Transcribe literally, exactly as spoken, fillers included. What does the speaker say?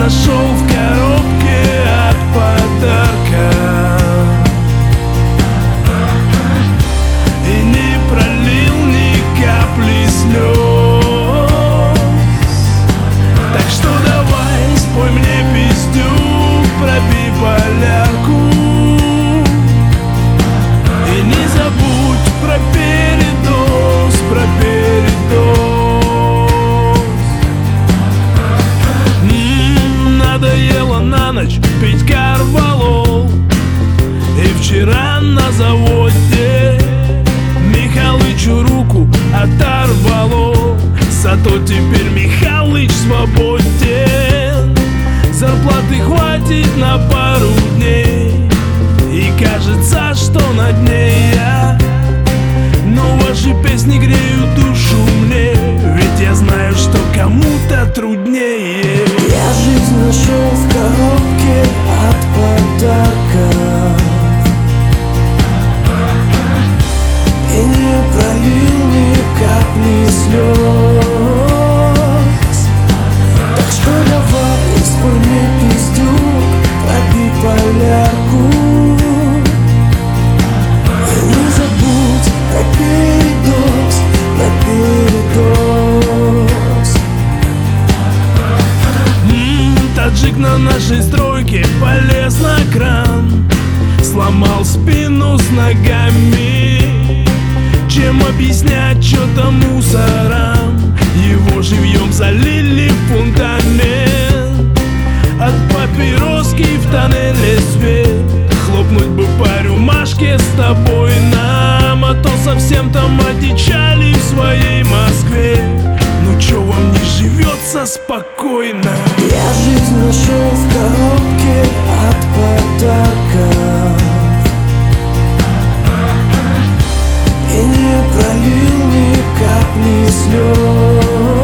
нашел в коробке от подарка и не пролил ни капли слез. Так что давай, спой мне песню про биполярку и не забудь про передоз, про передоз. М-м, надоело на ночь пить карвалол, и вчера на заводе Михалычу руку оторвало. Зато теперь Михалыч свободен, зарплаты хватит на пару дней, и кажется, что на дне я. Но ваши песни греют душу мне, ведь я знаю, что кому-то труднее. Я жизнь нашел в коробке от подарков и не пролил ни капли слез. Так что давай, спой мне песню про биполярку и не забудь про передоз, про передоз. М-м, таджик на нашей стройке полез на кран, сломал спину с ногами. Чем объяснять что-то мусорам? Его живьем залили в фундамент. От папироски в тоннеле свет. Хлопнуть бы по рюмашке с тобой нам, а то совсем там одичали в своей Москве. Ну чё вам не живется спокойно? Я жизнь нашел в коробке от подарков и не пролил ни капли слез.